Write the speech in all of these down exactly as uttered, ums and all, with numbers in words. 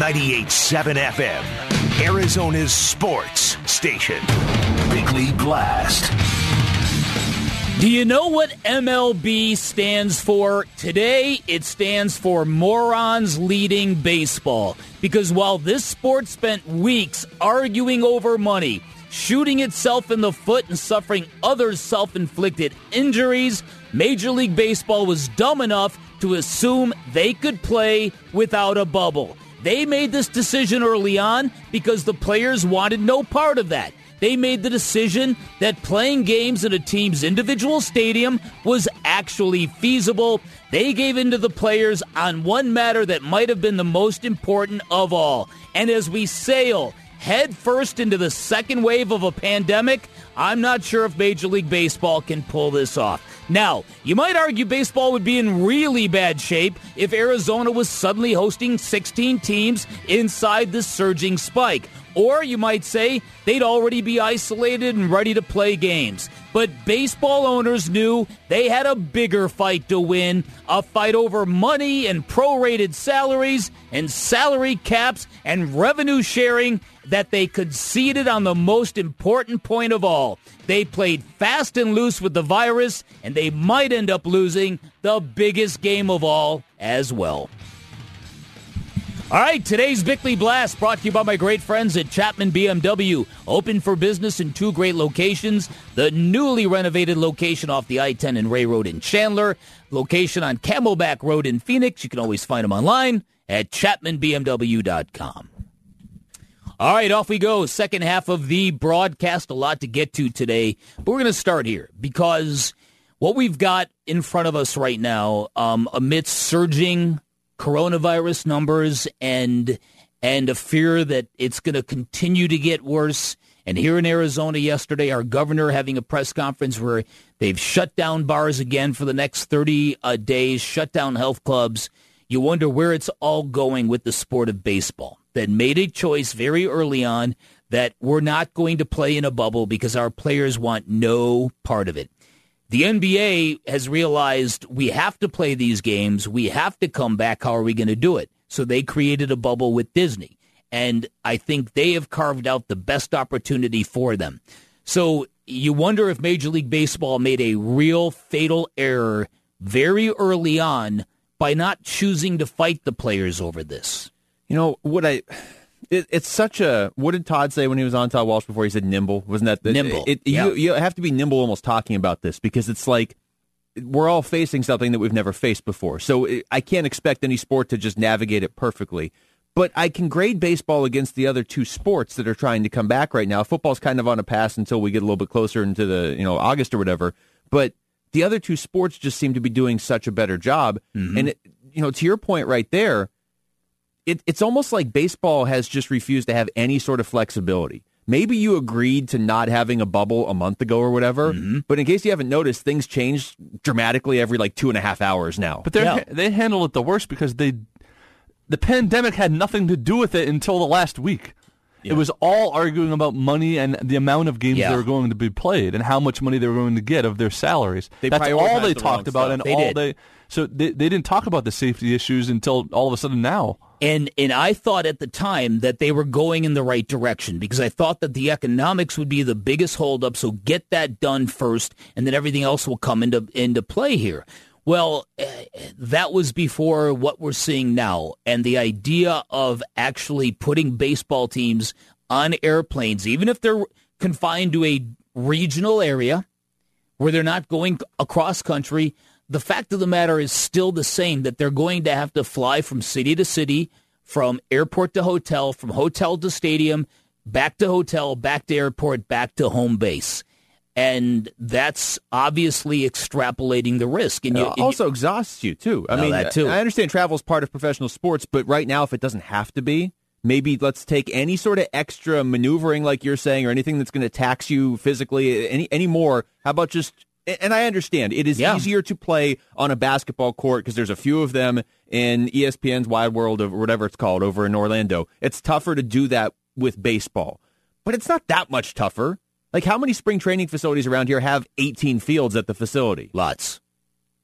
ninety-eight point seven F M, Arizona's sports station. Bigly Blast. Do you know what M L B stands for? Today, it stands for Morons Leading Baseball. Because while this sport spent weeks arguing over money, shooting itself in the foot and suffering other self-inflicted injuries, Major League Baseball was dumb enough to assume they could play without a bubble. They made this decision early on because the players wanted no part of that. They made the decision that playing games in a team's individual stadium was actually feasible. They gave in to the players on one matter that might have been the most important of all. And as we sail head first into the second wave of a pandemic, I'm not sure if Major League Baseball can pull this off. Now, you might argue baseball would be in really bad shape if Arizona was suddenly hosting sixteen teams inside the surging spike. Or you might say they'd already be isolated and ready to play games. But baseball owners knew they had a bigger fight to win, a fight over money and prorated salaries and salary caps and revenue sharing that they conceded on the most important point of all. They played fast and loose with the virus, and they might end up losing the biggest game of all as well. All right, today's Bickley Blast brought to you by my great friends at Chapman B M W. Open for business in two great locations. The newly renovated location off the I ten and Ray Road in Chandler. Location on Camelback Road in Phoenix. You can always find them online at chapman b m w dot com. All right, off we go. Second half of the broadcast. A lot to get to today. But we're going to start here because what we've got in front of us right now, um, amidst surging coronavirus numbers and and a fear that it's going to continue to get worse. And here in Arizona yesterday, our governor having a press conference where they've shut down bars again for the next thirty uh, days, shut down health clubs. You wonder where it's all going with the sport of baseball that made a choice very early on that we're not going to play in a bubble because our players want no part of it. The N B A has realized we have to play these games. We have to come back. How are we going to do it? So they created a bubble with Disney. And I think they have carved out the best opportunity for them. So you wonder if Major League Baseball made a real fatal error very early on by not choosing to fight the players over this. You know, what I... It, it's such a... What did Todd say when he was on Todd Walsh before? He said nimble. Wasn't that... The, nimble. It, yeah. you, you have to be nimble almost talking about this because it's like we're all facing something that we've never faced before. So it, I can't expect any sport to just navigate it perfectly. But I can grade baseball against the other two sports that are trying to come back right now. Football's kind of on a pass until we get a little bit closer into the, you know, August or whatever. But the other two sports just seem to be doing such a better job. Mm-hmm. And, it, you know, to your point right there, It, it's almost like baseball has just refused to have any sort of flexibility. Maybe you agreed to not having a bubble a month ago or whatever, mm-hmm. but in case you haven't noticed, things change dramatically every like two and a half hours now. But yeah. ha- they handle it the worst because they the pandemic had nothing to do with it until the last week. Yeah. It was all arguing about money and the amount of games yeah. that were going to be played and how much money they were going to get of their salaries. They That's all they the talked about, stuff. and they all did. they so they they didn't talk about the safety issues until all of a sudden now. And and I thought at the time that they were going in the right direction because I thought that the economics would be the biggest holdup. So get that done first, and then everything else will come into into play here. Well, uh, that was before what we're seeing now, and the idea of actually putting baseball teams on airplanes, even if they're confined to a regional area where they're not going across country. The fact of the matter is still the same, that they're going to have to fly from city to city, from airport to hotel, from hotel to stadium, back to hotel, back to airport, back to home base. And that's obviously extrapolating the risk. And you, it also and you, exhausts you, too. I no, mean, that too. I understand travel is part of professional sports, but right now, if it doesn't have to be, maybe let's take any sort of extra maneuvering, like you're saying, or anything that's going to tax you physically any, any more. How about just... And I understand it is yeah. easier to play on a basketball court because there's a few of them in E S P N's Wide World of whatever it's called over in Orlando. It's tougher to do that with baseball, but it's not that much tougher. Like how many spring training facilities around here have eighteen fields at the facility? Lots.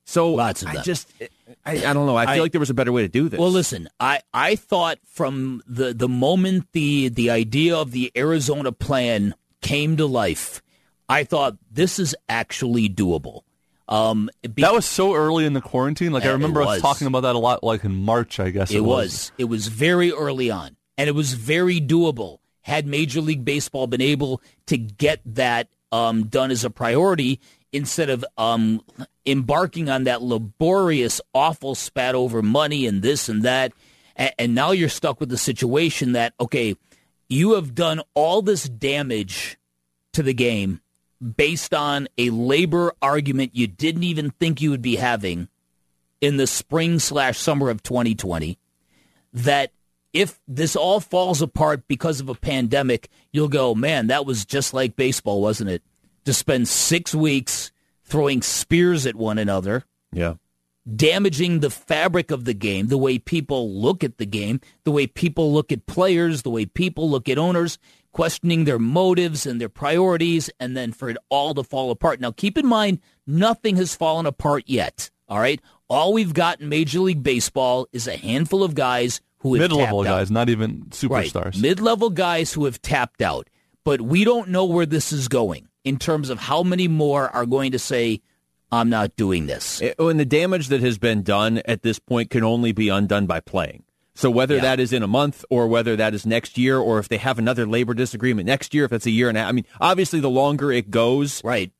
So Lots of I them. just, I, I don't know. I feel I, like there was a better way to do this. Well, listen, I, I thought from the, the moment the the idea of the Arizona plan came to life, I thought this is actually doable. Um, be- that was so early in the quarantine. Like I remember us was. talking about that a lot, like in March, I guess it, it was. was. It was very early on, and it was very doable. Had Major League Baseball been able to get that um, done as a priority instead of um, embarking on that laborious, awful spat over money and this and that, and, and now you're stuck with the situation that, okay, you have done all this damage to the game based on a labor argument you didn't even think you would be having in the spring slash summer of twenty twenty, that if this all falls apart because of a pandemic, you'll go, man, that was just like baseball, wasn't it? To spend six weeks throwing spears at one another, yeah, damaging the fabric of the game, the way people look at the game, the way people look at players, the way people look at owners, questioning their motives and their priorities, and then for it all to fall apart. Now, keep in mind, nothing has fallen apart yet, all right? All we've got in Major League Baseball is a handful of guys who have Mid-level tapped out. guys, not even superstars. Right. Mid-level guys who have tapped out. But we don't know where this is going in terms of how many more are going to say, I'm not doing this. It, and the damage that has been done at this point can only be undone by playing. So whether Yeah. that is in a month or whether that is next year or if they have another labor disagreement next year, if it's a year and a half. I mean, obviously the longer it goes, Right.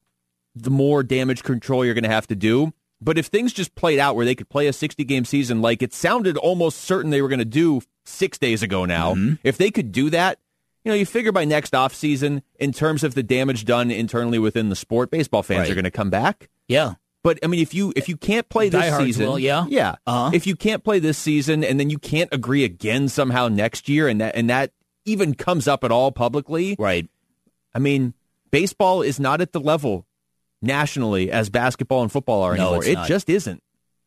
the more damage control you're going to have to do. But if things just played out where they could play a sixty-game season like it sounded almost certain they were going to do six days ago now, Mm-hmm. if they could do that, you know, you figure by next offseason, in terms of the damage done internally within the sport, baseball fans Right. are going to come back. Yeah. But, I mean, if you if you can't play this Diehards season, will, yeah. yeah. Uh-huh. If you can't play this season and then you can't agree again somehow next year, and that and that even comes up at all publicly, Right. I mean, baseball is not at the level nationally as basketball and football are No, anymore. it's It not. just isn't.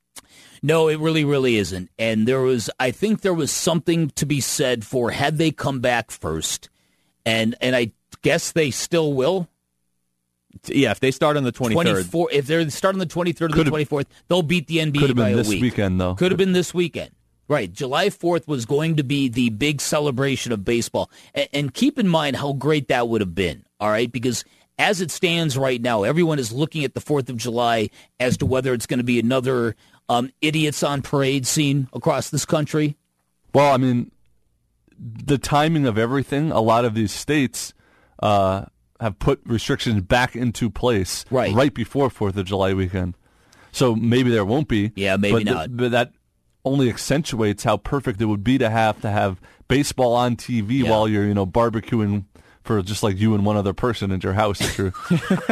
No, it really, really isn't. And there was, I think there was something to be said for had they come back first, and and I guess they still will. Yeah, if they start on the twenty-third. twenty-four if they're starting the twenty-third or the Could've- twenty-fourth, they'll beat the N B A Could have by been a this week. weekend, though. Could have been this weekend. Right. July fourth was going to be the big celebration of baseball. And, and keep in mind how great that would have been, all right? Because as it stands right now, everyone is looking at the fourth of July as to whether it's going to be another um, idiots on parade scene across this country. Well, I mean, the timing of everything, a lot of these states uh, have put restrictions back into place Right. right before fourth of July weekend. So maybe there won't be. Yeah, maybe but th- not. but that only accentuates how perfect it would be to have to have baseball on T V Yeah. while you're, you know, barbecuing for just like you and one other person at your house. If you're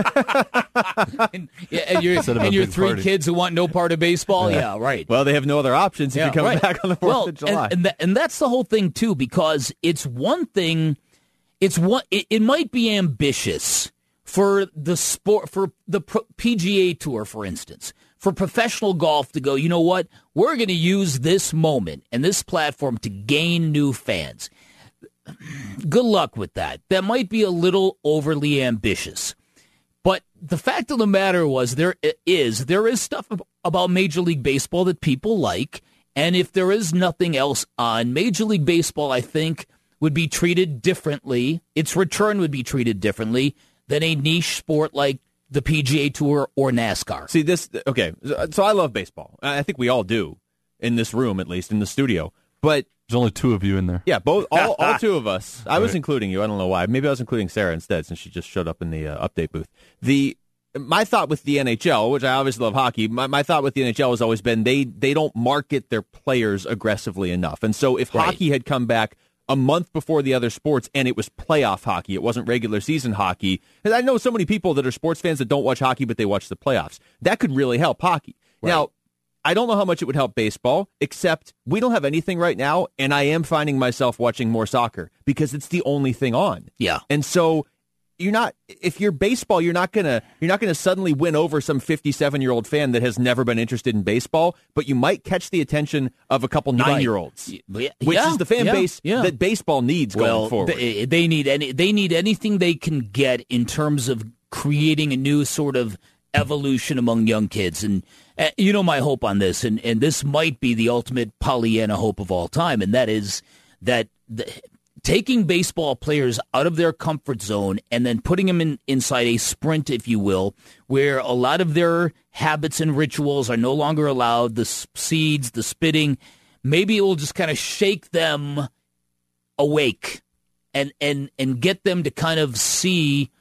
And, yeah, and your, Instead of a and your big three party. kids who want no part of baseball? Yeah, right. Well, they have no other options if Yeah, you come right. back on the fourth well, of July. And, and, tha- and that's the whole thing, too, because it's one thing, it's one, it, it might be ambitious for the sport, for the Pro- P G A Tour, for instance, for professional golf to go, you know what, we're going to use this moment and this platform to gain new fans. Good luck with that. That might be a little overly ambitious. But the fact of the matter was there is there is stuff about Major League Baseball that people like, and if there is nothing else on, Major League Baseball, I think, would be treated differently. Its return would be treated differently than a niche sport like the P G A Tour or NASCAR. See, this, okay, so I love baseball. I think we all do, in this room, at least, in the studio. But there's only two of you in there. yeah, both all, all two of us. I was Right. including you. I don't know why. Maybe I was including Sarah instead, since she just showed up in the uh, update booth. The my thought with the N H L, which I obviously love hockey, my, my thought with the N H L has always been they they don't market their players aggressively enough. And so if Right. hockey had come back a month before the other sports and it was playoff hockey, it wasn't regular season hockey. And I know so many people that are sports fans that don't watch hockey, but they watch the playoffs. That could really help hockey. Right. Now, I don't know how much it would help baseball, except we don't have anything right now, and I am finding myself watching more soccer because it's the only thing on. Yeah. And so you're not if you're baseball, you're not gonna you're not gonna suddenly win over some fifty-seven year old fan that has never been interested in baseball, but you might catch the attention of a couple nine year olds, Yeah, which yeah, is the fan yeah, base yeah. that baseball needs well, going forward. They, they need any they need anything they can get in terms of creating a new sort of evolution among young kids. And uh, you know my hope on this, and, and this might be the ultimate Pollyanna hope of all time, and that is that the, taking baseball players out of their comfort zone and then putting them in, inside a sprint, if you will, where a lot of their habits and rituals are no longer allowed, the seeds, the spitting, maybe it will just kind of shake them awake and, and, and get them to kind of see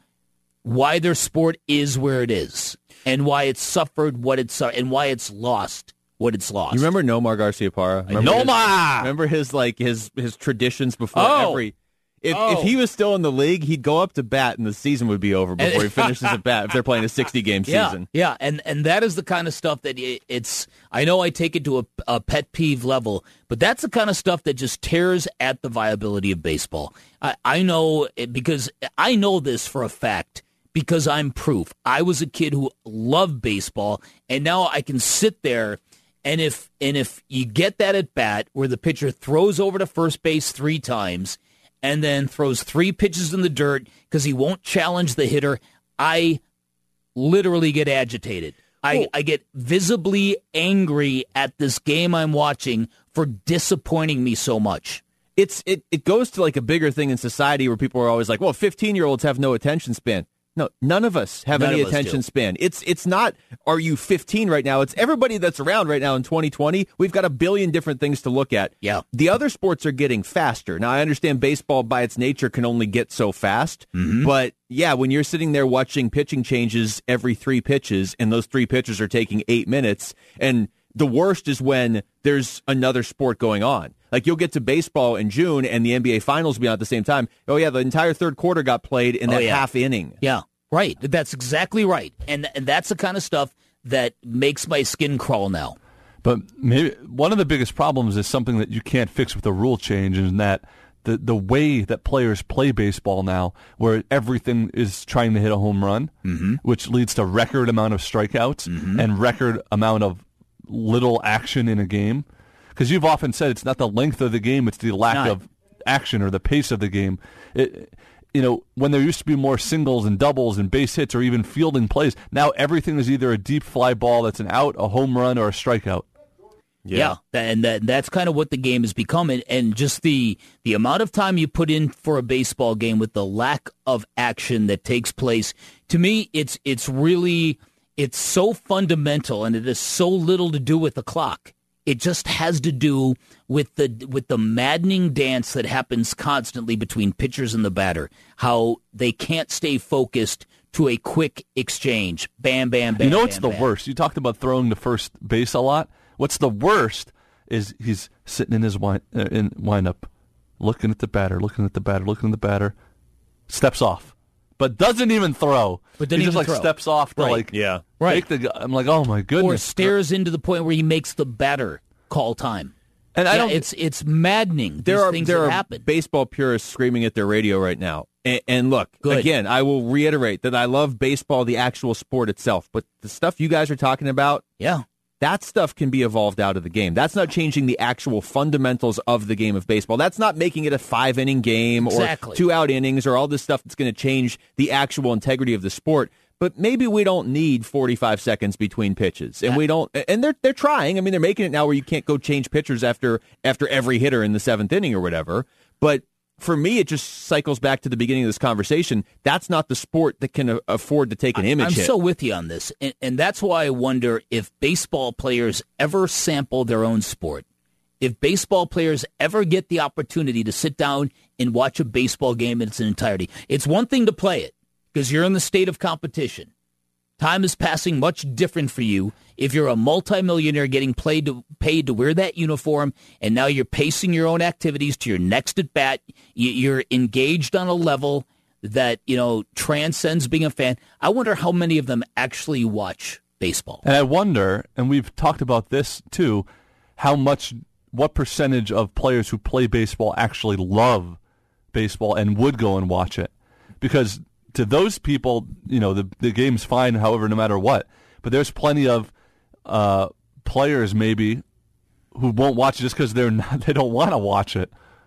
why their sport is where it is and why it's suffered what it's and why it's lost what it's lost. You remember Nomar Garciaparra? Remember Nomar! His, remember his like his his traditions before oh. every. If oh. if he was still in the league, he'd go up to bat and the season would be over before he finishes at bat. If they're playing a sixty game season, yeah, yeah, and and that is the kind of stuff that it, it's. I know I take it to a, a pet peeve level, but that's the kind of stuff that just tears at the viability of baseball. I, I know it because I know this for a fact. Because I'm proof. I was a kid who loved baseball, and now I can sit there, and if and if you get that at bat where the pitcher throws over to first base three times and then throws three pitches in the dirt because he won't challenge the hitter, I literally get agitated. I, I get visibly angry at this game I'm watching for disappointing me so much. It's it, it goes to like a bigger thing in society where people are always like, well, fifteen-year-olds have no attention span. No, none of us have none any us attention do. span. It's it's not, are you fifteen right now? It's everybody that's around right now in twenty twenty. We've got a billion different things to look at. Yeah. The other sports are getting faster. Now, I understand baseball by its nature can only get so fast. Mm-hmm. But, yeah, when you're sitting there watching pitching changes every three pitches, and those three pitches are taking eight minutes, and the worst is when there's another sport going on. Like, you'll get to baseball in June, and the N B A Finals will be on at the same time. Oh, yeah, the entire third quarter got played in oh, that yeah. half inning. Yeah, right. That's exactly right. And and that's the kind of stuff that makes my skin crawl now. But maybe one of the biggest problems is something that you can't fix with a rule change, and that the the way that players play baseball now, where everything is trying to hit a home run, mm-hmm. which leads to record amount of strikeouts mm-hmm. and record amount of little action in a game. Because you've often said it's not the length of the game, it's the lack not. of action or the pace of the game. It, you know, when there used to be more singles and doubles and base hits or even fielding plays, now everything is either a deep fly ball that's an out, a home run, or a strikeout. Yeah, yeah. and that, that's kind of what the game has become. And, and just the the amount of time you put in for a baseball game with the lack of action that takes place, to me, it's it's really, it's so fundamental, and it has so little to do with the clock. It just has to do with the with the maddening dance that happens constantly between pitchers and the batter. How they can't stay focused to a quick exchange. Bam, bam, bam. You know what's bam, the bam. worst? You talked about throwing to first base a lot. What's the worst is he's sitting in his wind uh, in windup, looking at the batter, looking at the batter, looking at the batter, steps off, but doesn't even throw. But he then just like throw. steps off to right. like yeah. Right. make the. I'm like, oh my goodness. Or stares into the point where he makes the batter call time. And yeah, I don't. It's it's maddening. There these are things there that are happen. baseball purists screaming at their radio right now. And, and look, Good. again, I will reiterate that I love baseball, the actual sport itself, but the stuff you guys are talking about, Yeah. that stuff can be evolved out of the game. That's not changing the actual fundamentals of the game of baseball. That's not making it a five-inning game Exactly. or two-out innings or all this stuff that's going to change the actual integrity of the sport. But maybe we don't need forty-five seconds between pitches, and we don't. And they're they're trying. I mean, they're making it now where you can't go change pitchers after after every hitter in the seventh inning or whatever. But for me, it just cycles back to the beginning of this conversation. That's not the sport that can afford to take an image I'm hit. so with you on this, and, and that's why I wonder if baseball players ever sample their own sport. If baseball players ever get the opportunity to sit down and watch a baseball game in its entirety. It's one thing to play it, because you're in the state of competition. Time is passing much different for you if you're a multimillionaire getting paid to, paid to wear that uniform, and now you're pacing your own activities to your next at bat. You're engaged on a level that, you know, transcends being a fan. I wonder how many of them actually watch baseball. And I wonder, and we've talked about this too, how much, what percentage of players who play baseball actually love baseball and would go and watch it. Because to those people, you know, the the game's fine, however, no matter what. But there's plenty of uh, players maybe who won't watch it just because they're not, they don't want to watch it.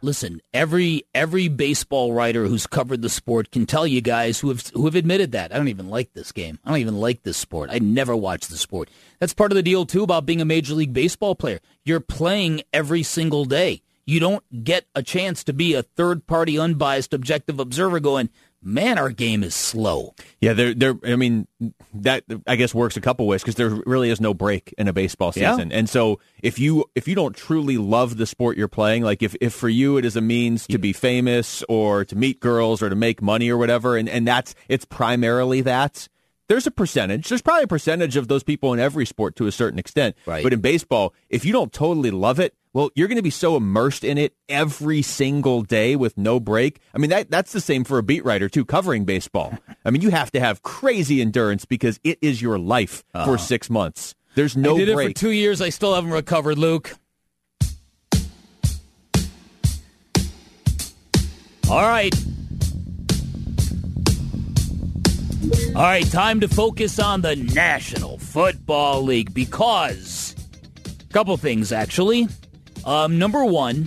listen, every every baseball writer who's covered the sport can tell you guys who have who have admitted that. I don't even like this game. I don't even like this sport. I never watch the sport. That's part of the deal, too, about being a Major League Baseball player. You're playing every single day. You don't get a chance to be a third-party, unbiased, objective observer going, man, our game is slow. Yeah, there, there. I mean, that I guess works a couple ways because there really is no break in a baseball season, yeah. And so if you if you don't truly love the sport you're playing, like if, if for you it is a means to be famous or to meet girls or to make money or whatever, and, and that's it's primarily that. There's a percentage. There's probably a percentage of those people in every sport to a certain extent. Right. But in baseball, if you don't totally love it, well, you're going to be so immersed in it every single day with no break. I mean, that that's the same for a beat writer, too, covering baseball. I mean, you have to have crazy endurance because it is your life uh-huh. for six months. There's no break. I did break. it for two years. I still haven't recovered, Luke. All right. All right, time to focus on the National Football League because a couple things, actually. Um, number one,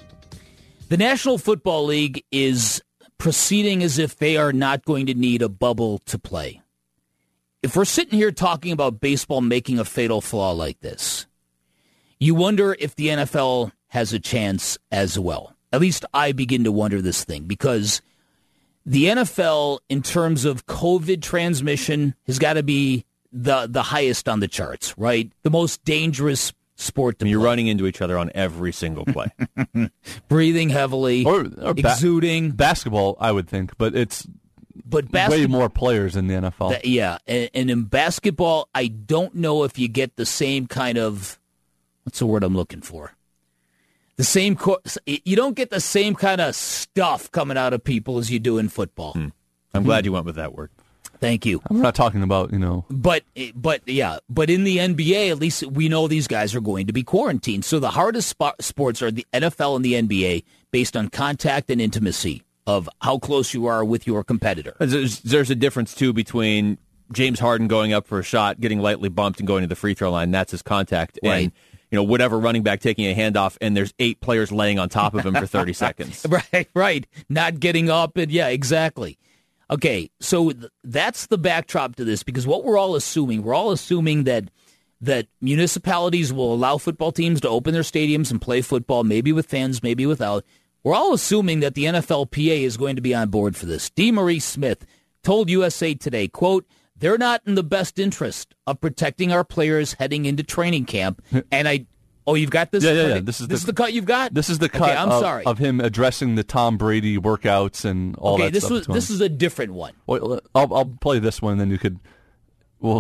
the National Football League is proceeding as if they are not going to need a bubble to play. If we're sitting here talking about baseball making a fatal flaw like this, you wonder if the N F L has a chance as well. At least I begin to wonder this thing because the N F L, in terms of COVID transmission, has got to be the the highest on the charts, right? The most dangerous sport to and you're play. running into each other on every single play. Breathing heavily, or, or exuding. Ba- basketball, I would think, but it's but basket- way more players in the N F L. That, yeah, and, and in basketball, I don't know if you get the same kind of, what's the word I'm looking for? The same, co- you don't get the same kind of stuff coming out of people as you do in football. Hmm. I'm glad you went with that word. Thank you. I'm not talking about, you know. But, but yeah, but in the N B A, at least we know these guys are going to be quarantined. So the hardest sp- sports are the N F L and the N B A based on contact and intimacy of how close you are with your competitor. There's, there's a difference, too, between James Harden going up for a shot, getting lightly bumped, and going to the free throw line. That's his contact. Right. And, you know, whatever running back taking a handoff, and there's eight players laying on top of him for thirty seconds. Right, right. Not getting up, and yeah, exactly. Okay, so th- that's the backdrop to this, because what we're all assuming, we're all assuming that that municipalities will allow football teams to open their stadiums and play football, maybe with fans, maybe without. We're all assuming that the N F L P A is going to be on board for this. DeMaurice Smith told U S A Today, quote, they're not in the best interest of protecting our players heading into training camp. And I, oh, you've got this? Yeah, yeah, yeah. This is this the, is the cut you've got? This is the cut okay, I'm of, sorry. of him addressing the Tom Brady workouts and all okay, that this stuff. Was, this is a different one. Well, I'll, I'll play this one, and then you could... Well,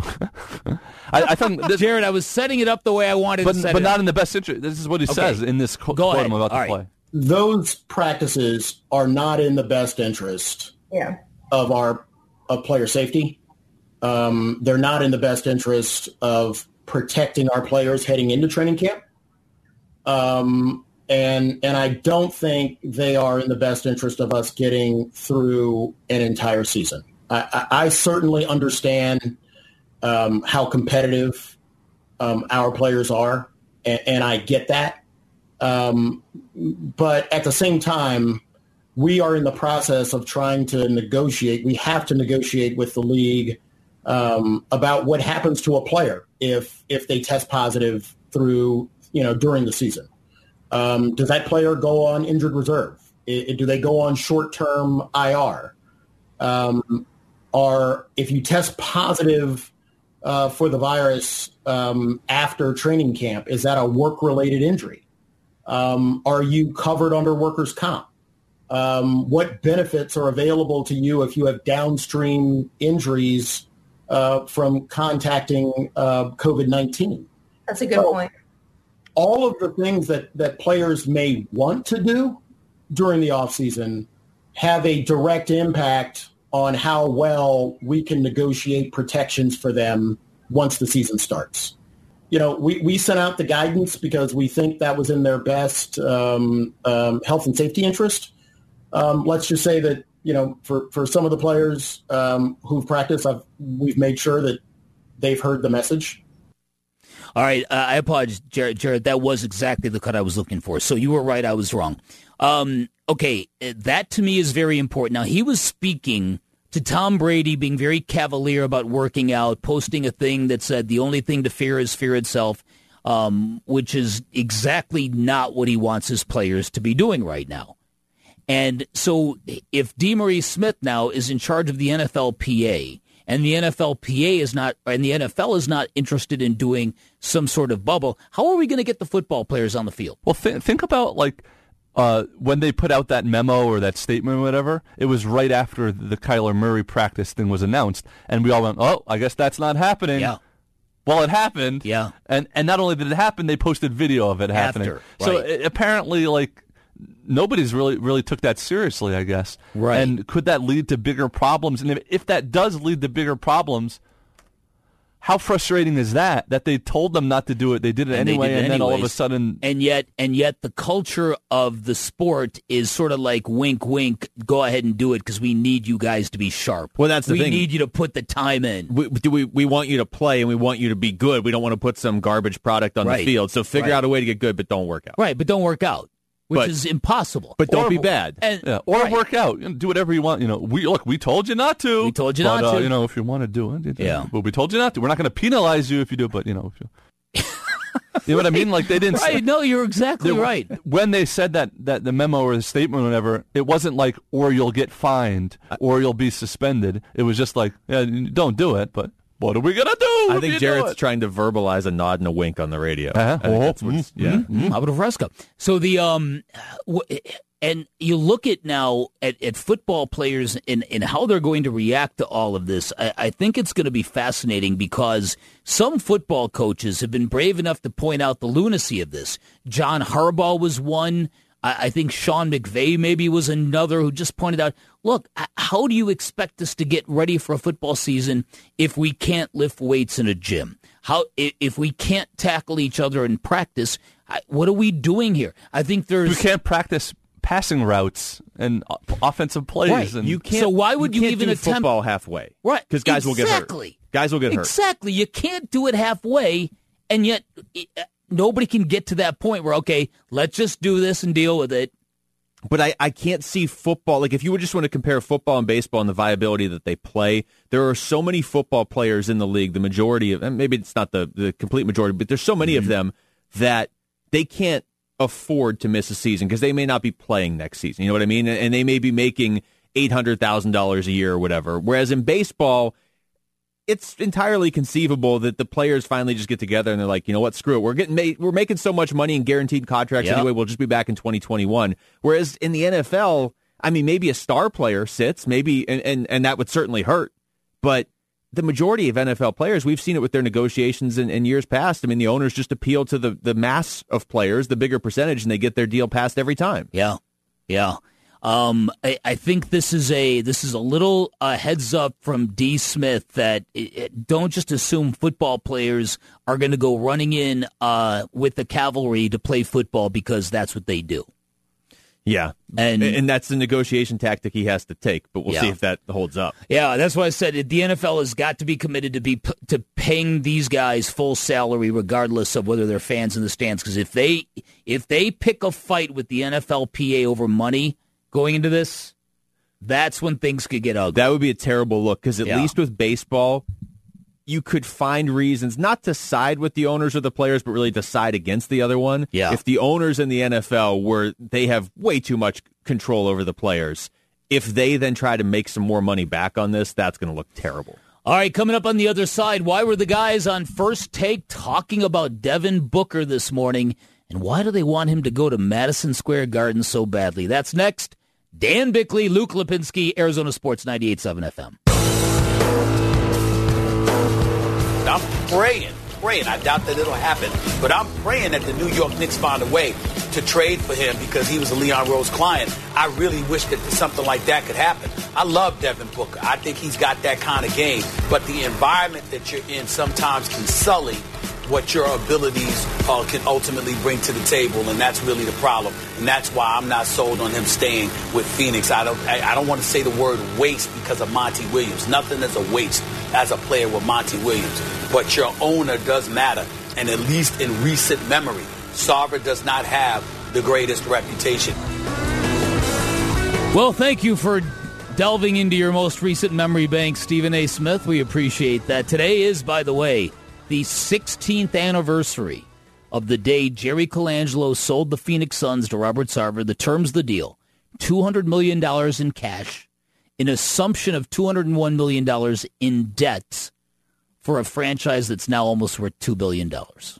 I, I think this, Jared, I was setting it up the way I wanted but, to set but it not up. in the best interest. This is what he okay. says in this co- Go quote ahead. I'm about all to right. play. Those practices are not in the best interest yeah. of our of player safety. Um, they're not in the best interest of protecting our players heading into training camp. Um, and and I don't think they are in the best interest of us getting through an entire season. I, I, I certainly understand um, how competitive um, our players are, and, and I get that. Um, but at the same time, we are in the process of trying to negotiate. We have to negotiate with the league um, about what happens to a player if if they test positive through, you know, during the season. Um, does that player go on injured reserve? I, do they go on short-term I R? Um, or if you test positive uh, for the virus um, after training camp, is that a work-related injury? Um, are you covered under workers' comp? Um, what benefits are available to you if you have downstream injuries uh, from contacting uh, COVID nineteen? That's a good so, point. All of the things that, that players may want to do during the offseason have a direct impact on how well we can negotiate protections for them once the season starts. You know, we, we sent out the guidance because we think that was in their best um, um, health and safety interest. Um, let's just say that, you know, for, for some of the players um, who've practiced, I've, we've made sure that they've heard the message. All right, uh, I apologize, Jared. Jared, that was exactly the cut I was looking for. So you were right, I was wrong. Um, okay, that to me is very important. Now, he was speaking to Tom Brady, being very cavalier about working out, posting a thing that said the only thing to fear is fear itself, um, which is exactly not what he wants his players to be doing right now. And so if DeMaurice Smith now is in charge of the N F L P A, and the N F L P A is not, and the N F L is not interested in doing some sort of bubble, how are we going to get the football players on the field? Well, th- think about like uh, when they put out that memo or that statement or whatever. It was right after the Kyler Murray practice thing was announced, and we all went, "Oh, I guess that's not happening." Yeah. Well, it happened. Yeah. And and not only did it happen, they posted video of it happening. After, so right. it, apparently, like. Nobody's really really took that seriously, I guess. Right. And could that lead to bigger problems? And if, if that does lead to bigger problems, how frustrating is that? That they told them not to do it, they did it and anyway, did it and anyways. then all of a sudden, and yet, and yet, the culture of the sport is sort of like wink, wink. Go ahead and do it because we need you guys to be sharp. Well, that's the we thing. We need you to put the time in. We, do we we want you to play and we want you to be good. We don't want to put some garbage product on right. the field. So figure right. out a way to get good, but don't work out. Right, but don't work out. Which but, is impossible. But don't or, be bad. And, yeah, or right. work out. You know, do whatever you want. You know, we look. We told you not to. We told you but, not uh, to. You know, if you want to do it, you yeah. But we told you not to. We're not going to penalize you if you do. But you know, if you, you know what I mean. Like they didn't. Right. Say, no, you're exactly they, right. When they said that that the memo or the statement, or whatever, it wasn't like or you'll get fined or you'll be suspended. It was just like, yeah, don't do it. But what are we gonna do? I think Jarrett's trying to verbalize a nod and a wink on the radio. Uh-huh. I think that's what's, mm-hmm. yeah. Mm-hmm. Abra Fresca. So the um, w- and you look at now at, at football players and, and how they're going to react to all of this. I, I think it's going to be fascinating because some football coaches have been brave enough to point out the lunacy of this. John Harbaugh was one. I, I think Sean McVay maybe was another who just pointed out, look, how do you expect us to get ready for a football season if we can't lift weights in a gym? How if we can't tackle each other in practice? What are we doing here? I think there's we can't practice passing routes and offensive plays. Right. And you can't. So why would you, you, can't even do attempt football halfway? Right. Because guys exactly. will get hurt. Guys will get hurt. Exactly. You can't do it halfway, and yet nobody can get to that point where okay, let's just do this and deal with it. But I, I can't see football. Like, if you would just want to compare football and baseball and the viability that they play, there are so many football players in the league, the majority of them, maybe it's not the, the complete majority, but there's so many mm-hmm. of them that they can't afford to miss a season because they may not be playing next season. You know what I mean? And they may be making eight hundred thousand dollars a year or whatever. Whereas in baseball, it's entirely conceivable that the players finally just get together and they're like, you know what, screw it. We're getting made, we're making so much money in guaranteed contracts yep. anyway. We'll just be back in twenty twenty-one. Whereas in the N F L, I mean, maybe a star player sits, maybe, and, and, and that would certainly hurt. But the majority of N F L players, we've seen it with their negotiations in, in years past. I mean, the owners just appeal to the, the mass of players, the bigger percentage, and they get their deal passed every time. Yeah, yeah. Um, I, I think this is a this is a little uh, heads up from D. Smith that it, it, don't just assume football players are going to go running in uh, with the cavalry to play football because that's what they do. Yeah, and and that's the negotiation tactic he has to take, but we'll yeah. see if that holds up. Yeah, that's why I said the N F L has got to be committed to be to paying these guys full salary, regardless of whether they're fans in the stands. Because if they if they pick a fight with the N F L P A over money going into this, that's when things could get ugly. That would be a terrible look because at yeah. least with baseball, you could find reasons not to side with the owners or the players, but really to side against the other one. Yeah. If the owners in the N F L were, they have way too much control over the players. If they then try to make some more money back on this, that's going to look terrible. All right, coming up on the other side, why were the guys on First Take talking about Devin Booker this morning, and why do they want him to go to Madison Square Garden so badly? That's next. Dan Bickley, Luke Lipinski, Arizona Sports ninety-eight point seven F M. I'm praying, praying. I doubt that it'll happen, but I'm praying that the New York Knicks find a way to trade for him because he was a Leon Rose client. I really wish that something like that could happen. I love Devin Booker. I think he's got that kind of game, but the environment that you're in sometimes can sully what your abilities uh, can ultimately bring to the table, and that's really the problem. And that's why I'm not sold on him staying with Phoenix. I don't I, I don't want to say the word waste because of Monty Williams. Nothing is a waste as a player with Monty Williams. But your owner does matter, and at least in recent memory, Sarver does not have the greatest reputation. Well, thank you for delving into your most recent memory bank, Stephen A. Smith. We appreciate that. Today is, by the way, the sixteenth anniversary of the day Jerry Colangelo sold the Phoenix Suns to Robert Sarver. The terms of the deal, two hundred million dollars in cash, an assumption of two hundred one million dollars in debt for a franchise that's now almost worth two billion dollars.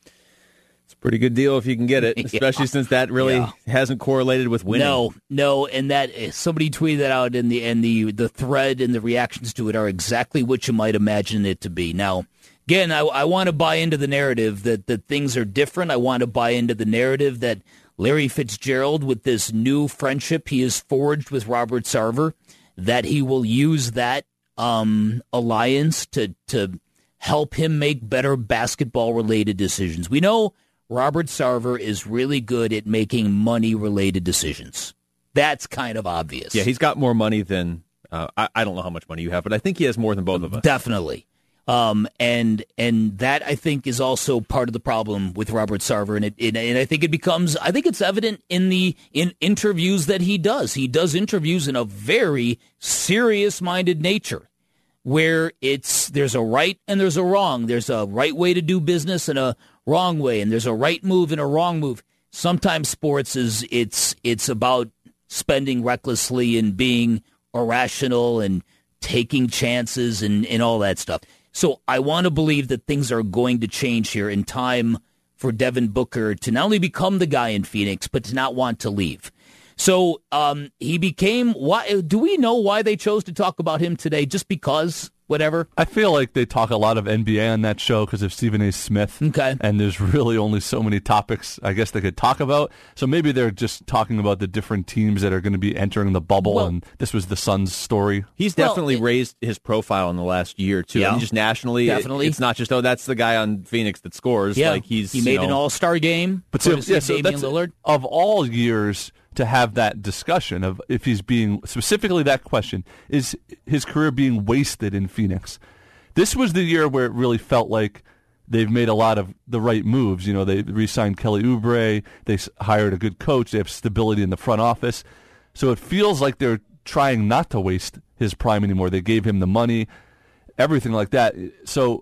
Pretty good deal if you can get it, especially yeah. since that really yeah. hasn't correlated with winning. No, no, and that somebody tweeted that out, and the and the the thread and the reactions to it are exactly what you might imagine it to be. Now, again, I, I want to buy into the narrative that that things are different. I want to buy into the narrative that Larry Fitzgerald, with this new friendship he has forged with Robert Sarver, that he will use that um, alliance to to help him make better basketball-related decisions. We know Robert Sarver is really good at making money-related decisions. That's kind of obvious. Yeah, he's got more money than, uh, I, I don't know how much money you have, but I think he has more than both of us. Definitely. Um, and and that, I think, is also part of the problem with Robert Sarver. And, it, it, and I think it becomes, I think it's evident in the in interviews that he does. He does interviews in a very serious-minded nature, where it's there's a right and there's a wrong. There's a right way to do business and a wrong way, and there's a right move and a wrong move. Sometimes sports is it's it's about spending recklessly and being irrational and taking chances and, and all that stuff. So I want to believe that things are going to change here in time for Devin Booker to not only become the guy in Phoenix, but to not want to leave. So um, he became. Why do we know why they chose to talk about him today? Just because, whatever. I feel like they talk a lot of N B A on that show because of Stephen A. Smith. Okay, and there's really only so many topics I guess they could talk about. So maybe they're just talking about the different teams that are going to be entering the bubble. Well, and this was the Suns' story. He's definitely well, it, raised his profile in the last year too. Yeah, I mean, just nationally, definitely. It, it's not just oh that's the guy on Phoenix that scores. Yeah, like he's he made you know, an All-Star game. But so, yeah, so Damian that's, Lillard. Of all years to have that discussion of if he's being, specifically that question, is his career being wasted in Phoenix? This was the year where it really felt like they've made a lot of the right moves. You know, they re-signed Kelly Oubre, they hired a good coach, they have stability in the front office. So it feels like they're trying not to waste his prime anymore. They gave him the money, everything like that. So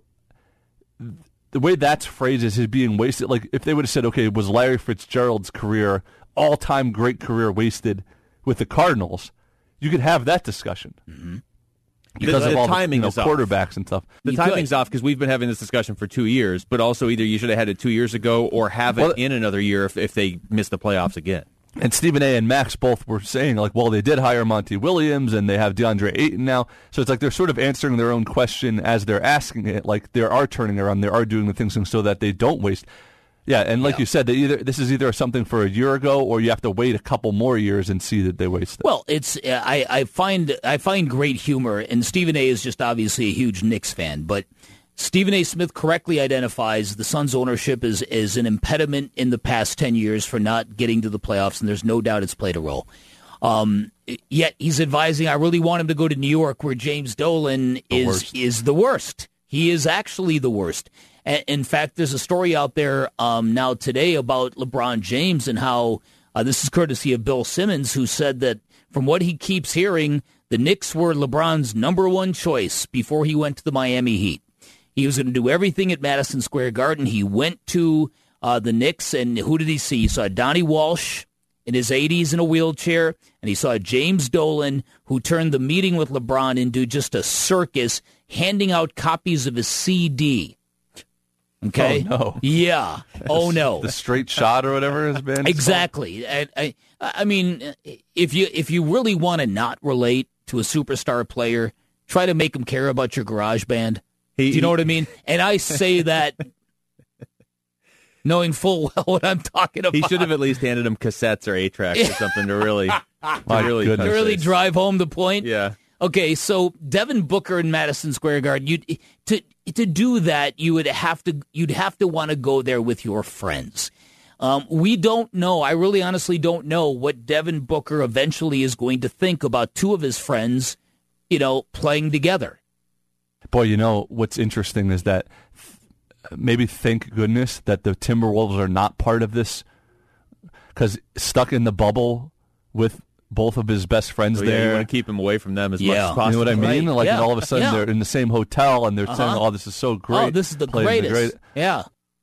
the way that's phrased is his being wasted. Like if they would have said, okay, was Larry Fitzgerald's career, all-time great career, wasted with the Cardinals, you could have that discussion. Mm-hmm. Because the, of the all timing the you know, is quarterbacks off. and stuff. The you timing's could. off because we've been having this discussion for two years, but also either you should have had it two years ago or have it well, in another year if, if they miss the playoffs again. And Stephen A. and Max both were saying, like, well, they did hire Monty Williams and they have DeAndre Ayton now. So it's like they're sort of answering their own question as they're asking it. Like they are turning around, they are doing the things so that they don't waste. Yeah, and like yeah. you said, they either this is either something for a year ago, or you have to wait a couple more years and see that they wasted. Well, it's uh, I, I find I find great humor, and Stephen A. is just obviously a huge Knicks fan, but Stephen A. Smith correctly identifies the Suns' ownership as, as an impediment in the past ten years for not getting to the playoffs, and there's no doubt it's played a role. Um, yet he's advising, I really want him to go to New York, where James Dolan the is worst. is the worst. He is actually the worst. In fact, there's a story out there um, now today about LeBron James and how uh, this is courtesy of Bill Simmons, who said that from what he keeps hearing, the Knicks were LeBron's number one choice before he went to the Miami Heat. He was going to do everything at Madison Square Garden. He went to uh, the Knicks, and who did he see? He saw Donnie Walsh in his eighties in a wheelchair, and he saw James Dolan, who turned the meeting with LeBron into just a circus, handing out copies of his C D. Okay. Oh, no. Yeah. Oh, no. The straight shot or whatever has been. Exactly. I, I, I mean, if you if you really want to not relate to a superstar player, try to make him care about your garage band. He, Do you know he, what I mean? And I say that knowing full well what I'm talking about. He should have at least handed him cassettes or eight-tracks or something to really, to really, to really drive home the point. Yeah. Okay, so Devin Booker in Madison Square Garden, you to to do that, you would have to you'd have to want to go there with your friends. Um, we don't know. I really honestly don't know what Devin Booker eventually is going to think about two of his friends, you know, playing together. Boy, you know, what's interesting is that maybe thank goodness that the Timberwolves are not part of this, because stuck in the bubble with both of his best friends so, yeah, there. You want to keep him away from them as yeah. much as possible. You know what I mean? Right. Like, yeah. and all of a sudden yeah. they're in the same hotel and they're uh-huh. saying, "Oh, this is so great! Oh, this is the Playing greatest." The great. Yeah.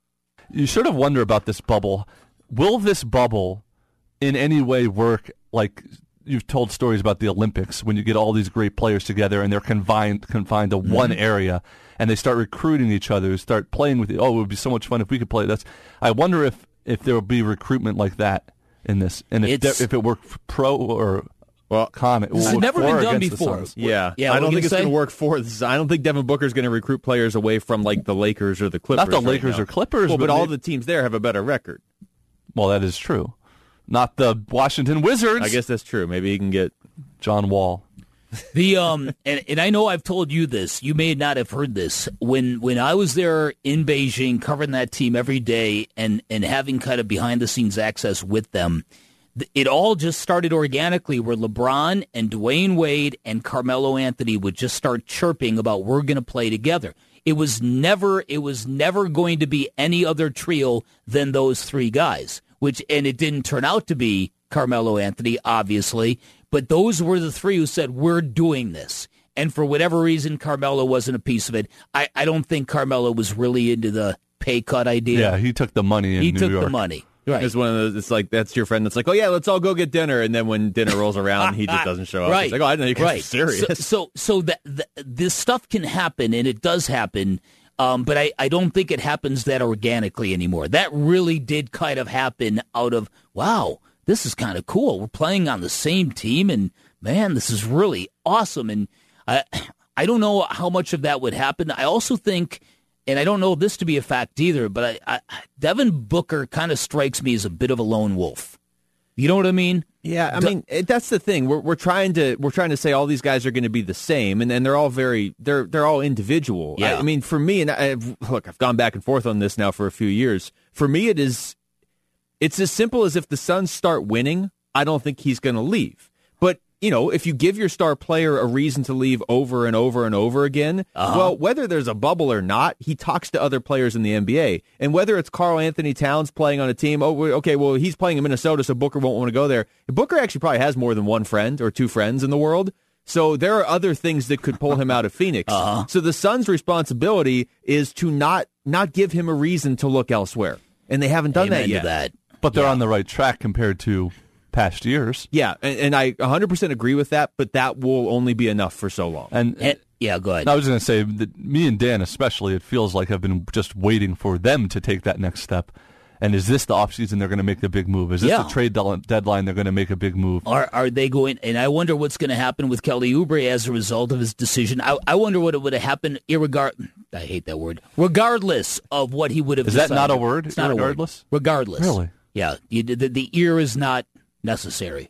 You sort of wonder about this bubble. Will this bubble in any way work like you've told stories about the Olympics when you get all these great players together and they're confined confined to mm-hmm. one area and they start recruiting each other, start playing with you. Oh, it would be so much fun if we could play this. I wonder if, if there will be recruitment like that in this, and if there, if it worked pro or well, con. It it's never been done before. Yeah, yeah. I don't think it's going to work for this. I don't think Devin Booker's going to recruit players away from like the Lakers or the Clippers. Not the right Lakers now. or Clippers, well, but, but all they, the teams there have a better record. Well, that is true. Not the Washington Wizards. I guess that's true. Maybe he can get John Wall. The um and, and I know I've told you this. You may not have heard this. When when I was there in Beijing covering that team every day and, and having kind of behind the scenes access with them, it all just started organically where LeBron and Dwayne Wade and Carmelo Anthony would just start chirping about we're going to play together. It was never it was never going to be any other trio than those three guys, which and it didn't turn out to be Carmelo Anthony, obviously. But those were the three who said, we're doing this. And for whatever reason, Carmelo wasn't a piece of it. I, I don't think Carmelo was really into the pay cut idea. Yeah, he took the money in He New took York. the money. Right. It's one of those, it's like, that's your friend that's like, oh, yeah, let's all go get dinner. And then when dinner rolls around, he just doesn't show up. Right. It's like, oh, I didn't know you guys right. were serious. So, so, so that, that, this stuff can happen, and it does happen, um, but I, I don't think it happens that organically anymore. That really did kind of happen out of, wow, this is kind of cool. We're playing on the same team, and man, this is really awesome. And I, I don't know how much of that would happen. I also think, and I don't know this to be a fact either, but I, I, Devin Booker kind of strikes me as a bit of a lone wolf. You know what I mean? Yeah, I mean it, that's the thing. We're we're trying to we're trying to say all these guys are going to be the same, and, and they're all very they're they're all individual. Yeah. I, I mean, for me, and I, look, I've gone back and forth on this now for a few years. For me, it is it's as simple as if the Suns start winning, I don't think he's going to leave. But you know, if you give your star player a reason to leave over and over and over again, uh-huh. well, whether there's a bubble or not, he talks to other players in the N B A. And whether it's Karl Anthony Towns playing on a team, oh, okay, well, he's playing in Minnesota, so Booker won't want to go there. Booker actually probably has more than one friend or two friends in the world. So there are other things that could pull him out of Phoenix. Uh-huh. So the Suns' responsibility is to not not give him a reason to look elsewhere. And they haven't done Amen that yet. To that. But they're yeah. on the right track compared to past years. Yeah, and, and I one hundred percent agree with that, but that will only be enough for so long. And, and yeah, go ahead. I was going to say that me and Dan especially, it feels like I've been just waiting for them to take that next step. And is this the offseason they're going to make the big move? Is this yeah. the trade deadline they're going to make a big move? Are are they going? And I wonder what's going to happen with Kelly Oubre as a result of his decision. I, I wonder what would have happened. Irregard, I hate that word. Regardless of what he would have. Is decided. that not a word? It's not regardless? a word. Regardless. Really? Yeah. You, the, the ear is not necessary.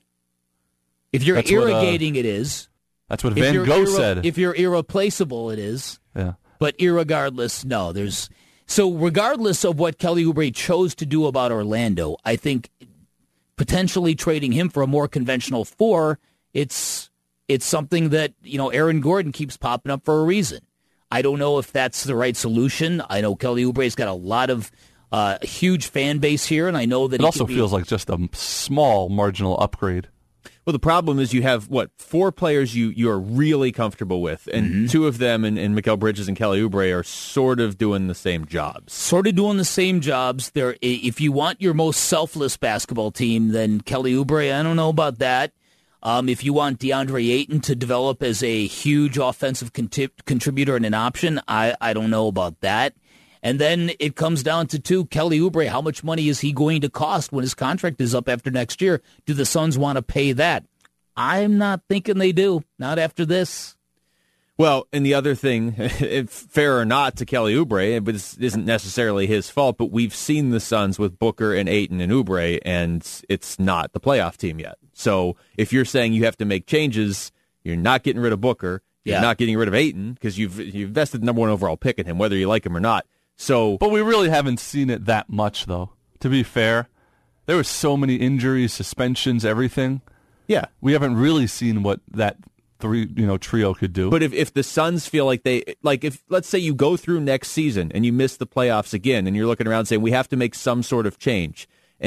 If you're That's irrigating, what, uh, it is. That's what Van Gogh irre- said. If you're irreplaceable, it is. Yeah. But irregardless, no. There's so regardless of what Kelly Oubre chose to do about Orlando, I think potentially trading him for a more conventional four, it's it's something that you know Aaron Gordon keeps popping up for a reason. I don't know if that's the right solution. I know Kelly Oubre's got a lot of uh, huge fan base here, and I know that it he also be, feels like just a small marginal upgrade. Well, the problem is you have, what, four players you, you are really comfortable with, and mm-hmm. two of them, and, and Mikal Bridges and Kelly Oubre, are sort of doing the same jobs. Sort of doing the same jobs. They're, if you want your most selfless basketball team, then Kelly Oubre, I don't know about that. Um, if you want DeAndre Ayton to develop as a huge offensive conti- contributor and an option, I, I don't know about that. And then it comes down to two, Kelly Oubre, how much money is he going to cost when his contract is up after next year? Do the Suns want to pay that? I'm not thinking they do, not after this. Well, and the other thing, if fair or not to Kelly Oubre, but this isn't necessarily his fault, but we've seen the Suns with Booker and Ayton and Oubre, and it's not the playoff team yet. So if you're saying you have to make changes, you're not getting rid of Booker, you're yeah. not getting rid of Ayton, because you've, you've invested the number one overall pick in him, whether you like him or not. So, but we really haven't seen it that much, though. To be fair, there were so many injuries, suspensions, everything. Yeah, we haven't really seen what that three, you know, trio could do. But if if the Suns feel like they like, if let's say you go through next season and you miss the playoffs again, and you're looking around saying we have to make some sort of change, and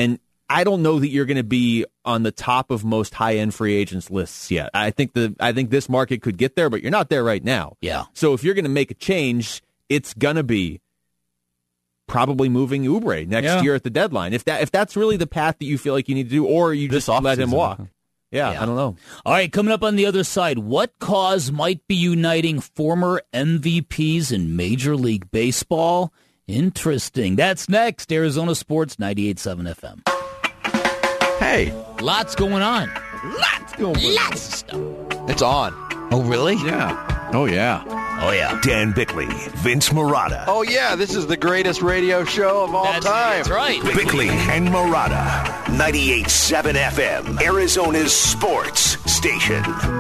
I don't know that you're going to be on the top of most high-end free agents lists yet. I think the I think this market could get there, but you're not there right now. Yeah. So if you're going to make a change, it's going to be probably moving Oubre next yeah. year at the deadline. If that if that's really the path that you feel like you need to do, or you this just let him walk. Yeah, yeah, I don't know. All right, coming up on the other side, what cause might be uniting former M V Ps in Major League Baseball? Interesting. That's next. Arizona Sports ninety-eight point seven F M. Hey. Lots going on. Lots going on. Lots of stuff. It's on. Oh, really? Yeah. Oh, yeah. Oh, yeah. Dan Bickley, Vince Marotta. Oh, yeah. This is the greatest radio show of all that's, time. That's right. Bickley and Marotta. ninety-eight point seven F M. Arizona's sports station.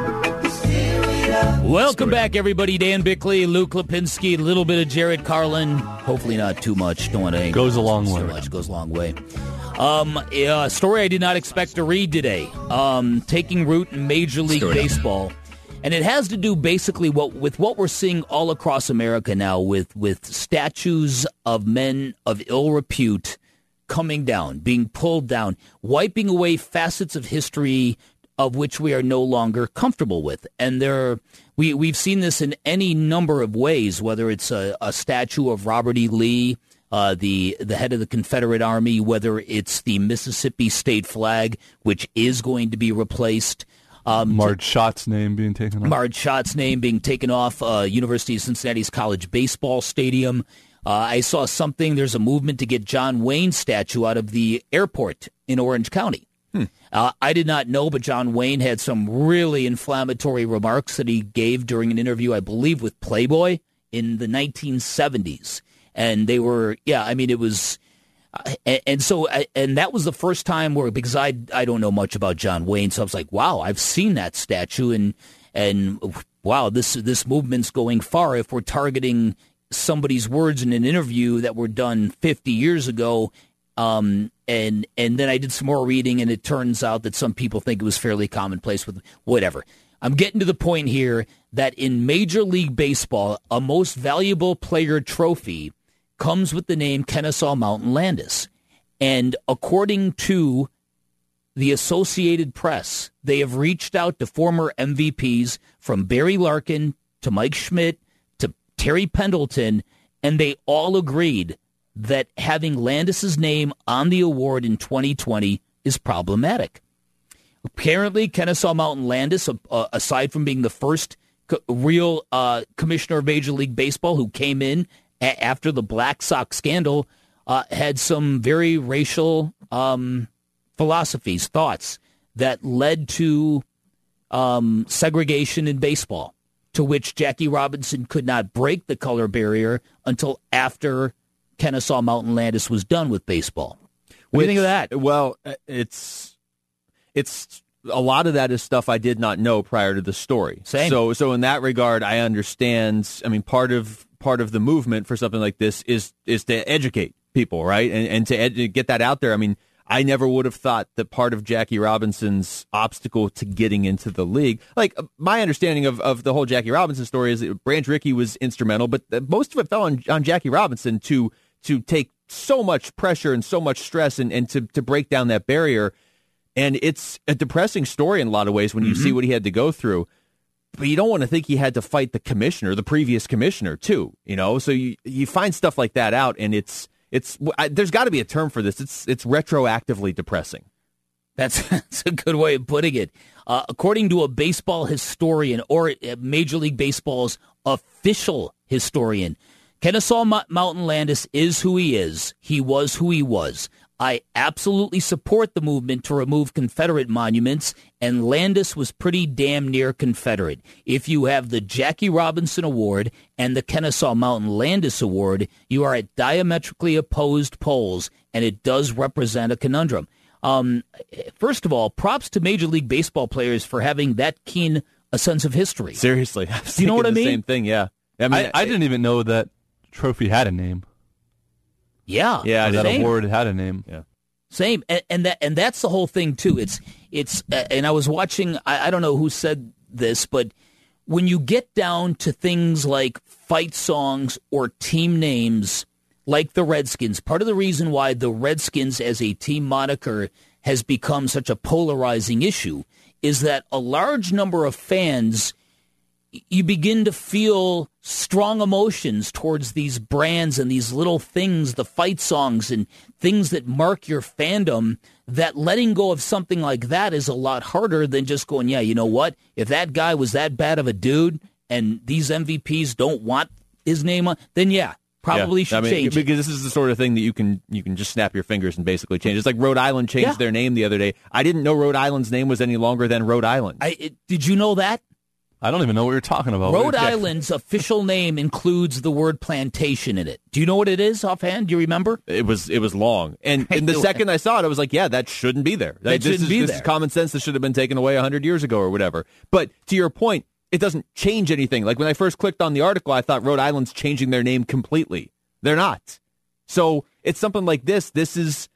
Welcome back, everybody. Dan Bickley, Luke Lipinski, a little bit of Jared Carlin. Hopefully not too much. Don't want to goes a long way. Too much goes a long way. Um, a story I did not expect to read today. Um, taking root in Major League story Baseball, and it has to do basically what with what we're seeing all across America now, with with statues of men of ill repute coming down, being pulled down, wiping away facets of history of which we are no longer comfortable with. And there, we, we've seen this in any number of ways, whether it's a, a statue of Robert E. Lee, uh, the, the head of the Confederate Army, whether it's the Mississippi state flag, which is going to be replaced. Um, Marge Schott's name being taken off. Marge Schott's name being taken off uh, University of Cincinnati's College Baseball Stadium. Uh, I saw something, there's a movement to get John Wayne's statue out of the airport in Orange County. Hmm. Uh, I did not know, but John Wayne had some really inflammatory remarks that he gave during an interview, I believe, with Playboy in the nineteen seventies. And they were, yeah, I mean, it was, uh, and, and so, uh, and that was the first time where, because I I don't know much about John Wayne, so I was like, wow, I've seen that statue, and and wow, this this movement's going far if we're targeting somebody's words in an interview that were done fifty years ago. Um, and and then I did some more reading, and it turns out that some people think it was fairly commonplace with whatever. I'm getting to the point here that in Major League Baseball, a most valuable player trophy comes with the name Kennesaw Mountain Landis. And according to the Associated Press, they have reached out to former M V Ps from Barry Larkin to Mike Schmidt to Terry Pendleton, and they all agreed that having Landis's name on the award in twenty twenty is problematic. Apparently, Kennesaw Mountain Landis, uh, aside from being the first co- real uh, commissioner of Major League Baseball who came in a- after the Black Sox scandal, uh, had some very racial um, philosophies, thoughts that led to um, segregation in baseball, to which Jackie Robinson could not break the color barrier until after Kennesaw Mountain Landis was done with baseball. What Which, do you think of that? Well, it's it's a lot of that is stuff I did not know prior to the story. Same. So, so in that regard, I understand. I mean, part of part of the movement for something like this is is to educate people, right, and and to, ed- to get that out there. I mean, I never would have thought that part of Jackie Robinson's obstacle to getting into the league, like my understanding of, of the whole Jackie Robinson story is that Branch Rickey was instrumental, but most of it fell on, on Jackie Robinson to to take so much pressure and so much stress and, and to, to break down that barrier. And it's a depressing story in a lot of ways when you mm-hmm. see what he had to go through. But you don't want to think he had to fight the commissioner, the previous commissioner, too. You know, so you, you find stuff like that out, and it's it's I, there's got to be a term for this. It's it's retroactively depressing. That's, that's a good way of putting it. Uh, according to a baseball historian, or Major League Baseball's official historian, Kennesaw M- Mountain Landis is who he is. He was who he was. I absolutely support the movement to remove Confederate monuments, and Landis was pretty damn near Confederate. If you have the Jackie Robinson Award and the Kennesaw Mountain Landis Award, you are at diametrically opposed poles, and it does represent a conundrum. Um, first of all, props to Major League Baseball players for having that keen a sense of history. Seriously. I was Do you know what I mean? Same thing, yeah. I mean, I, I didn't even know that trophy had a name. Yeah, yeah, that same. award had a name. Yeah, same, and, and that and that's the whole thing too. It's it's, uh, and I was watching. I, I don't know who said this, but when you get down to things like fight songs or team names, like the Redskins, part of the reason why the Redskins as a team moniker has become such a polarizing issue is that a large number of fans, you begin to feel strong emotions towards these brands and these little things, the fight songs and things that mark your fandom, that letting go of something like that is a lot harder than just going, yeah, you know what? If that guy was that bad of a dude and these M V Ps don't want his name on, then yeah, probably yeah. should I mean, change because it. this is the sort of thing that you can you can just snap your fingers and basically change. It's like Rhode Island changed Yeah. their name the other day. I didn't know Rhode Island's name was any longer than Rhode Island. I, it, did you know that? I don't even know what you're talking about. Rhode Yeah. Island's official name includes the word plantation in it. Do you know what it is offhand? Do you remember? It was it was long, and, and the second I saw it, I was like, "Yeah, that shouldn't be there. That this shouldn't is, be this there. is common sense. This should have been taken away a hundred years ago or whatever." But to your point, it doesn't change anything. Like when I first clicked on the article, I thought Rhode Island's changing their name completely. They're not. So it's something like this. This is.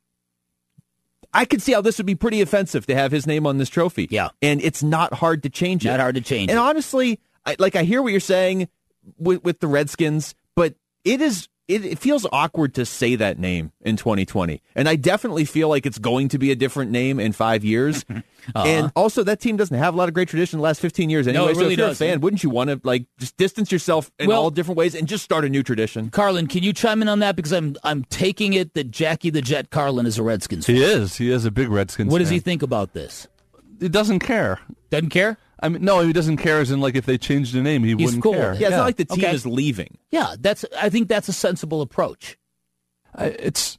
I could see how this would be pretty offensive to have his name on this trophy. Yeah. And it's not hard to change it. Not hard to change And it. honestly, I, like I hear what you're saying with, with the Redskins, but it is it, it feels awkward to say that name in twenty twenty. And I definitely feel like it's going to be a different name in five years. Uh-huh. And also, that team doesn't have a lot of great tradition in the last fifteen years anyway. No, it so really if you're doesn't. a fan, wouldn't you want to like just distance yourself in Well- all different ways and just start a new tradition? Carlin, can you chime in on that? Because I'm I'm taking it that Jackie the Jet Carlin is a Redskins fan. He is. He is a big Redskins What does fan. he think about this? He doesn't care. Doesn't care? I mean, no, he doesn't care as in, like, if they changed the name, he He's wouldn't cool care. with Yeah, it. it's not like the team Okay. is leaving. Yeah, that's. I think that's a sensible approach. I- It's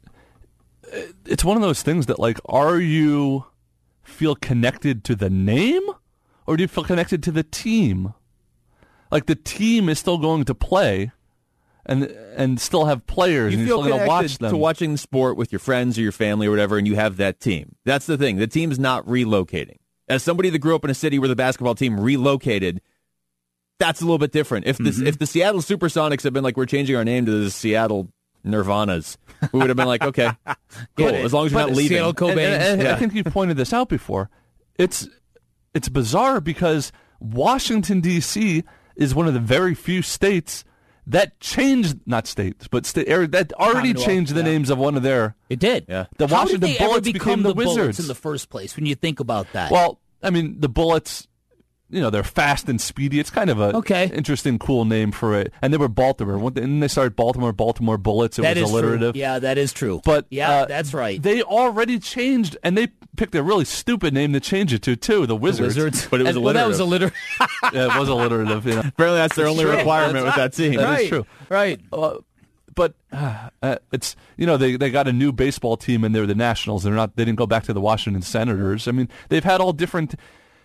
it's one of those things that, like, are you feel connected to the name, or do you feel connected to the team? Like, the team is still going to play and and still have players, You and feel you're still going to watch connected them. to watching the sport with your friends or your family or whatever, and you have that team. That's the thing. The team's not relocating. As somebody that grew up in a city where the basketball team relocated, that's a little bit different. If this, Mm-hmm. if the Seattle Supersonics had been like, we're changing our name to the Seattle Nirvanas, we would have been like, okay, cool. Get it. As long as you're But not leaving. Seattle And- Cobains. and- and Yeah. I think you've pointed this out before. It's it's bizarre because Washington, D C is one of the very few states that changed, not states, but sta- area that already Commonwealth, changed the yeah. names of one of their. It did. Yeah. The How Washington did they ever Bullets become became the, the Bullets Wizards in the first place? When you think about that, Well, I mean, the Bullets, you know, they're fast and speedy. It's kind of a Okay. interesting, cool name for it. And they were Baltimore. When and they started Baltimore, Baltimore Bullets. It that was is alliterative. true. Yeah, that is true. But yeah, uh, that's right. They already changed, and they picked a really stupid name to change it to too. The Wizards. Wizards, But it was And- well, that was alliterative. alliterative. Yeah, it was alliterative. You know. Apparently, that's their only true. requirement with that team. That is right. true. Right. Uh, but uh, uh, it's you know they they got a new baseball team and they're the Nationals. They're not. They didn't go back to the Washington Senators. I mean, they've had all different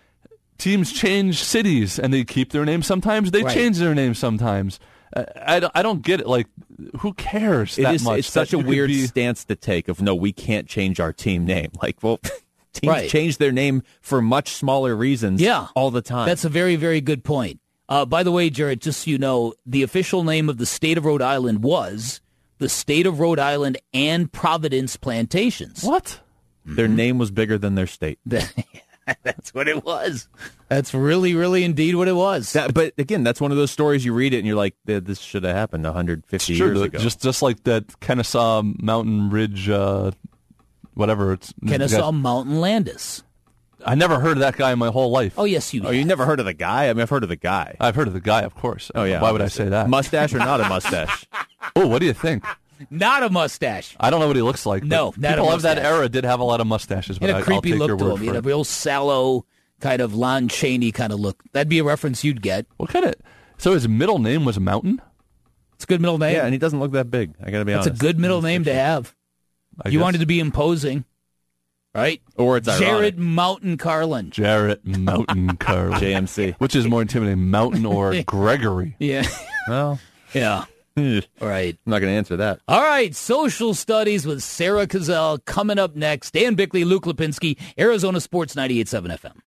teams change cities and they keep their name sometimes. They Right. change their name sometimes. Uh, I, don't- I don't get it. Like, who cares It that is, much? it's such that a you could weird be- stance to take of, no, we can't change our team name. Like, well, teams Right. change their name for much smaller reasons Yeah. all the time. That's a very, very good point. Uh, by the way, Jared, just so you know, the official name of the state of Rhode Island was the State of Rhode Island and Providence Plantations. What? Their name was bigger than their state. That's what it was. That's really, really indeed what it was. That, but again, that's one of those stories you read it and you're like, this should have happened one hundred fifty Sure, years the- ago. just just like that Kennesaw Mountain Ridge, uh, whatever it's. Kennesaw Mountain Landis. I never heard of that guy in my whole life. Oh, yes, you oh, you never heard of the guy? I mean, I've heard of the guy. I've heard of the guy, of course. Oh, yeah. Why would I say that? Mustache or not a mustache? Oh, what do you think? Not a mustache. I don't know what he looks like. but No, not a people of that mustache. era did have a lot of mustaches. He But had a I, I'll creepy take look your to word him. He for had a it. real sallow, kind of Lon Chaney kind of look. That'd be a reference you'd get. What kind of? So his middle name was Mountain. It's a good middle name. Yeah, and he doesn't look that big. I got to be That's honest. a good middle name to have. I You guess. wanted to be imposing, right? Or it's ironic. Jared Mountain Carlin. Jarrett Mountain Carl. J M C. Which is more intimidating, Mountain or Gregory? Yeah. Well, Yeah. I'm All right. not going to answer that. All right. Social Studies with Sarah Cazell coming up next. Dan Bickley, Luke Lipinski, Arizona Sports ninety-eight point seven F M.